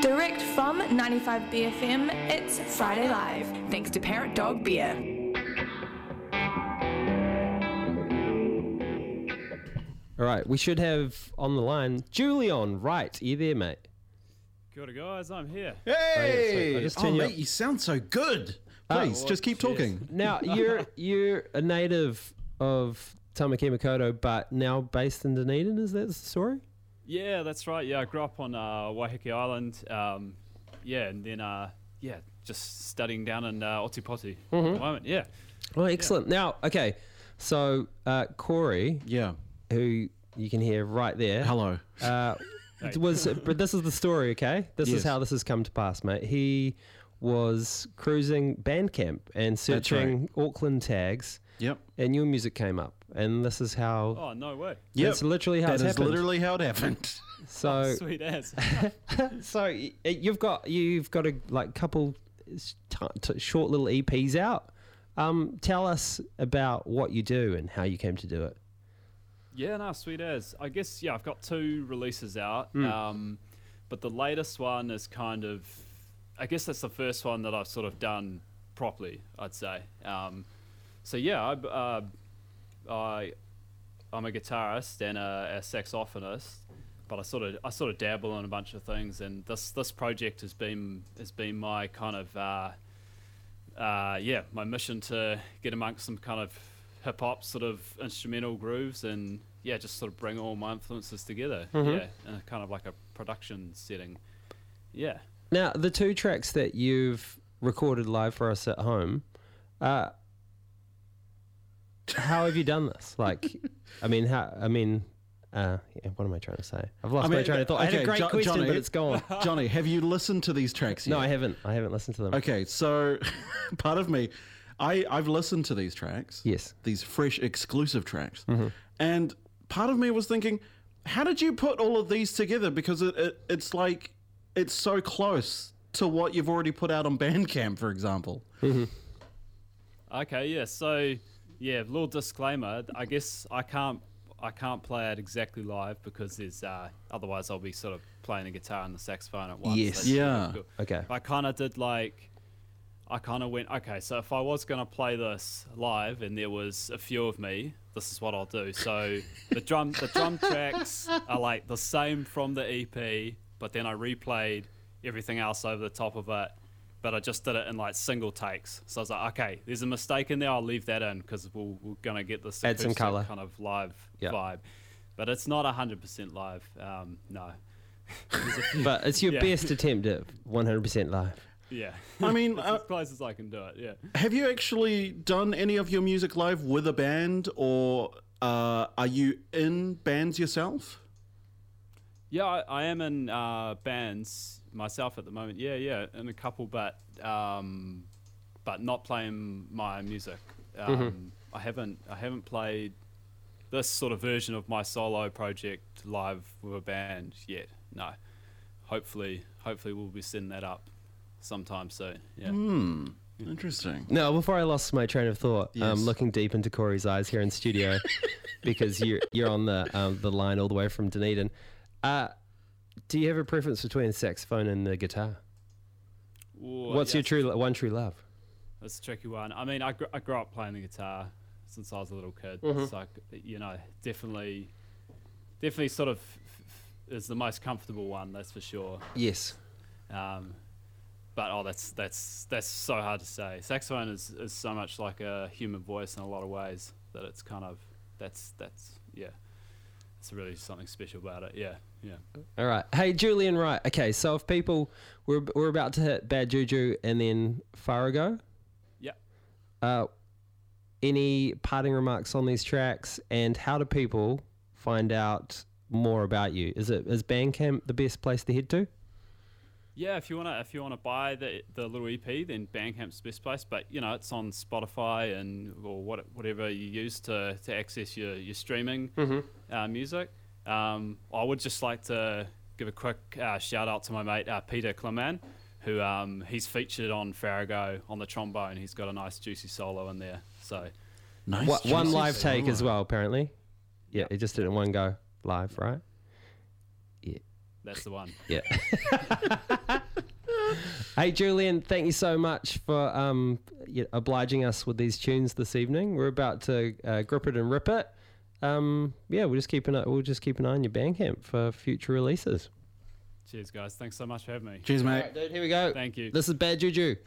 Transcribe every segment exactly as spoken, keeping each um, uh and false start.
Direct from ninety-five B F M, it's Friday Live, thanks to Parrot Dog Beer. All right, we should have on the line Julian. Right, are you there, mate? Kia ora, guys, I'm here. Hey! Oh, yeah, oh, you mate, up. you sound so good. Please, Oh, just keep cheers. talking. Now, you're you're a native of Tamaki Makaurau, but now based in Dunedin, is that the story? Yeah, that's right. Yeah, I grew up on uh, Waiheke Island. Um, yeah, and then, uh, yeah, just studying down in uh, Otipoti at the moment. Yeah. Oh, excellent. Now, okay, so uh, Corey, Yeah. who you can hear right there. Hello. Uh, Hey. was but this is the story, okay? This Yes. is how this has come to pass, mate. He was cruising Bandcamp and searching Auckland tags, Yep. and your music came up, and this is how. Oh, no way. Yep. That's literally how That it's is happened. literally how it happened. So, Sweet as. so y- you've got you've got a like couple s- t- t- short little E Ps out. Um, tell us about what you do and how you came to do it. Yeah, no, sweet as. I guess, yeah, I've got two releases out. Mm. Um, but the latest one is kind of, I guess that's the first one that I've sort of done properly, I'd say. Um, so, yeah, I, uh, I, I'm a guitarist and a, a saxophonist, but I sort of I sort of dabble in a bunch of things, and this this project has been has been my kind of uh, uh, yeah my mission to get amongst some kind of hip hop sort of instrumental grooves, and yeah, just sort of bring all my influences together. Mhm. Yeah, in a kind of like a production setting. Yeah. Now, the two tracks that you've recorded live for us at home, uh, how have you done this? Like, I mean, how? I mean, uh, yeah, what am I trying to say? I've lost I my mean, train of thought. I had a okay, great Jo- question, Johnny- but it's gone. Johnny, have you listened to these tracks yet? No, I haven't. I haven't listened to them. Okay, so part of me, I, I've listened to these tracks. Yes. These fresh, exclusive tracks. Mm-hmm. And part of me was thinking, how did you put all of these together? Because it, it it's like, it's so close to what you've already put out on Bandcamp, for example. Okay, yeah. So, yeah, little disclaimer. I guess I can't I can't play it exactly live because there's uh, otherwise I'll be sort of playing the guitar and the saxophone at once. Yes. That's Yeah. difficult. Okay. I kind of did like I kind of went, okay, so if I was going to play this live and there was a few of me, this is what I'll do. So the drum the drum tracks are like the same from the E P, but then I replayed everything else over the top of it, but I just did it in like single takes. So I was like, okay, there's a mistake in there, I'll leave that in because we'll, we're going to get this Add some acoustic colour. kind of live Yeah. vibe. But it's not one hundred percent live, um, no. There's a few- But it's your Yeah. best attempt at one hundred percent live. yeah. I mean, It's uh, as close as I can do it, yeah. have you actually done any of your music live with a band, or uh, are you in bands yourself? Yeah, I, I am in uh, bands myself at the moment. Yeah, yeah, in a couple, but um, but not playing my music. Um, I haven't I haven't played this sort of version of my solo project live with a band yet. No, hopefully hopefully we'll be setting that up sometime soon. Yeah. Hmm. Interesting. Now, before I lost my train of thought, Yes. um, looking deep into Corey's eyes here in studio, because you're you're on the um, the line all the way from Dunedin. Uh, do you have a preference between saxophone and the guitar? Ooh, What's yeah, your true lo- one true love? That's a tricky one. I mean, I, gr- I grew up playing the guitar since I was a little kid, Mhm. so I c you know, definitely, definitely sort of f- f- is the most comfortable one. That's for sure. Yes. Um, but oh, that's that's that's so hard to say. Saxophone is, is so much like a human voice in a lot of ways that it's kind of that's that's yeah, it's really something special about it. Yeah, yeah. All right. Hey, Julian, right. Okay, so if people, we're, we're about to hit Bad Juju and then Farago. Yeah. Uh, any parting remarks on these tracks, and how do people find out more about you? Is it is Bandcamp the best place to head to? Yeah, if you wanna if you wanna buy the the little E P, then Bandcamp's the best place. But you know, it's on Spotify and or what whatever you use to, to access your your streaming uh, music. Um, I would just like to give a quick uh, shout out to my mate uh, Peter Cleman, who um, he's featured on Farago on the trombone. He's got a nice juicy solo in there. So Nice. Wha- one juicy live take as solo. well, apparently. Yeah, Yep. it just did it in one go live, right? Yeah. That's the one. Yeah. Hey, Julian, thank you so much for um, y- obliging us with these tunes this evening. We're about to uh, grip it and rip it. Um, yeah, we'll just keep an eye, we'll just keep an eye on your Bandcamp for future releases. Cheers, guys. Thanks so much for having me. Cheers, mate. All right, dude, here we go. Thank you. This is Bad Juju.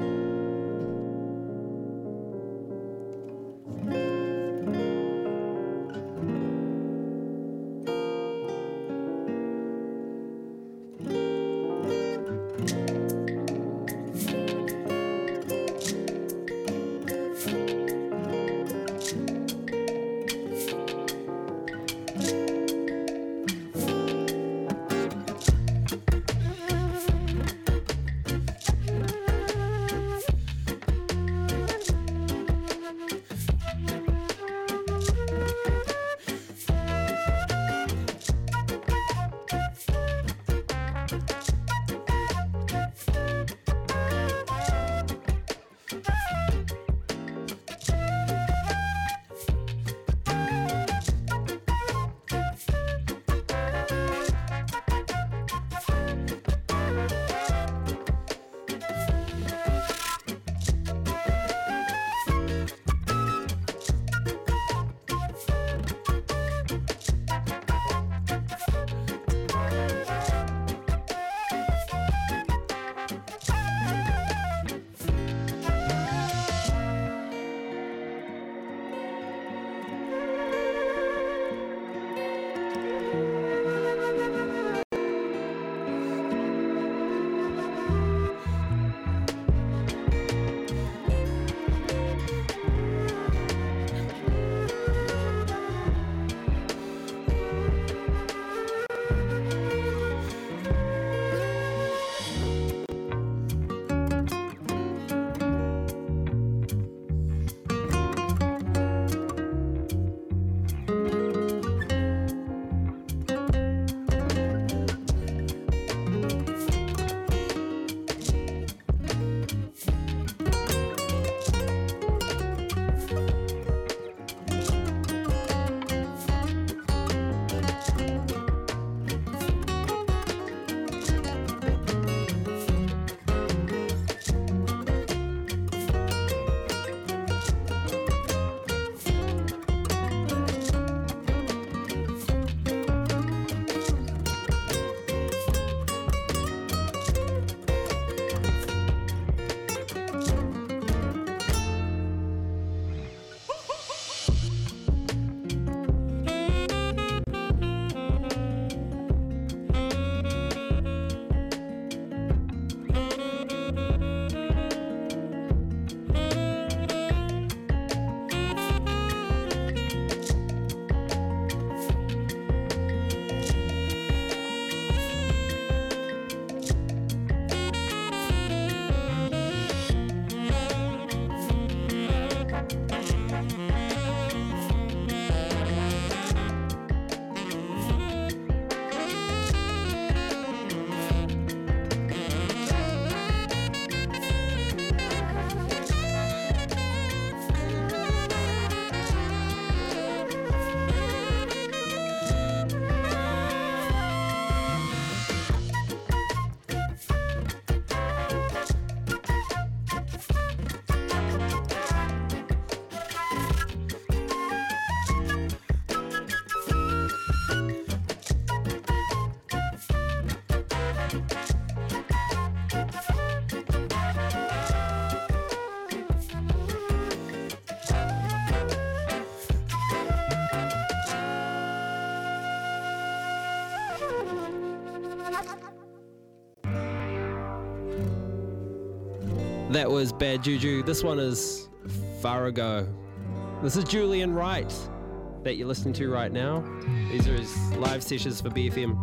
That was Bad Juju. This one is Farago. This is Julian Wright that you're listening to right now. These are his live sessions for B F M.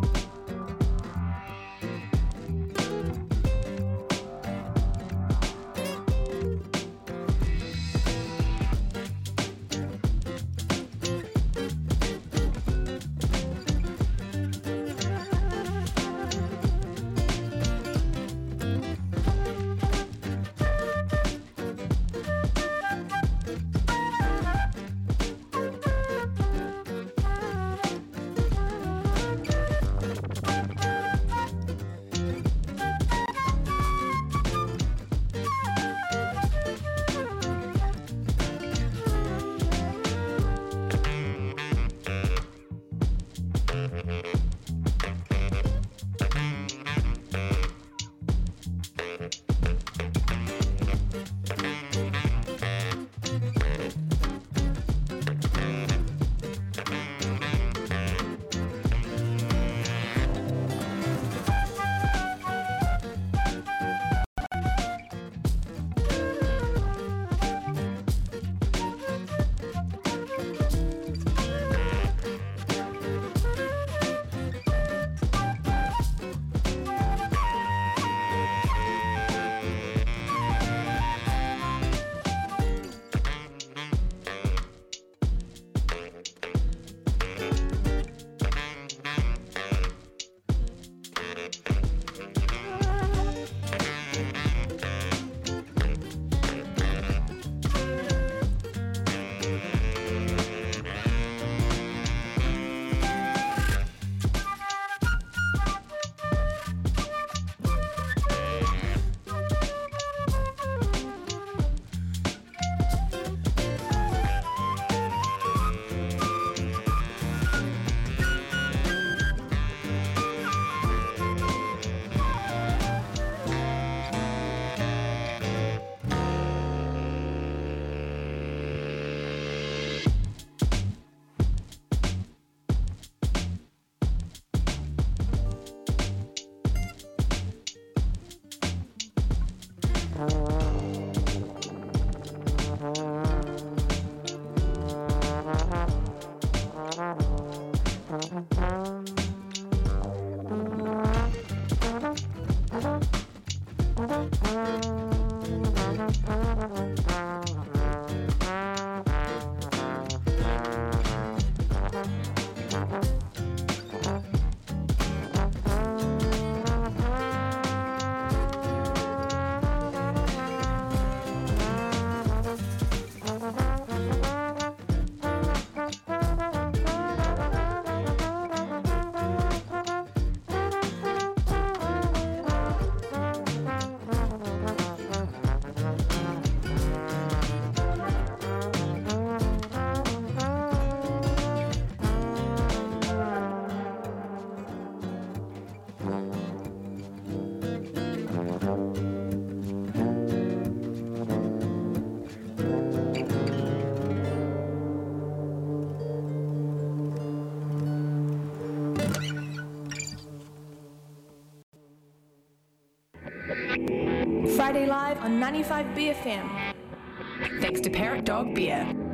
Friday Live on ninety-five B F M. Thanks to Parrot Dog Beer.